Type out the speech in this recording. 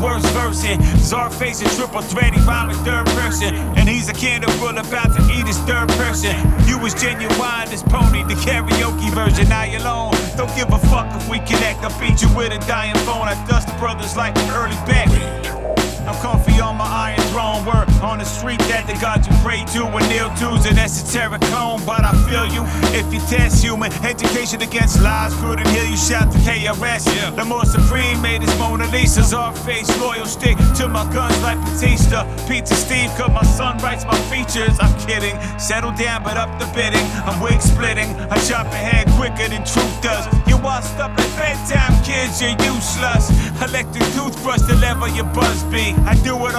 worst version. Czarface a triple threat, he rhyme in third person. And he's a cannibal about to eat his third person. You was genuine, this pony, the karaoke version. Now you're alone, don't give a fuck if we connect. I'll beat you with a dying phone. I dust the brothers like an early back. I'm comfy on my iron throne. Word on the street that the God you pray to and kneel to's an esoteric clone. But I feel you if you test human education against lies. Couldn't hear you shout to KRS. The more supreme made his Mona Lisa's Czarface. Loyal stick to my guns like Batista. Pizza Steve, cause my son writes my features. I'm kidding, settle down but up the bidding. I'm wig splitting, I chop ahead quicker than truth does. You washed up at bedtime, kids, you're useless. Electric toothbrush to level your buzz be. I do it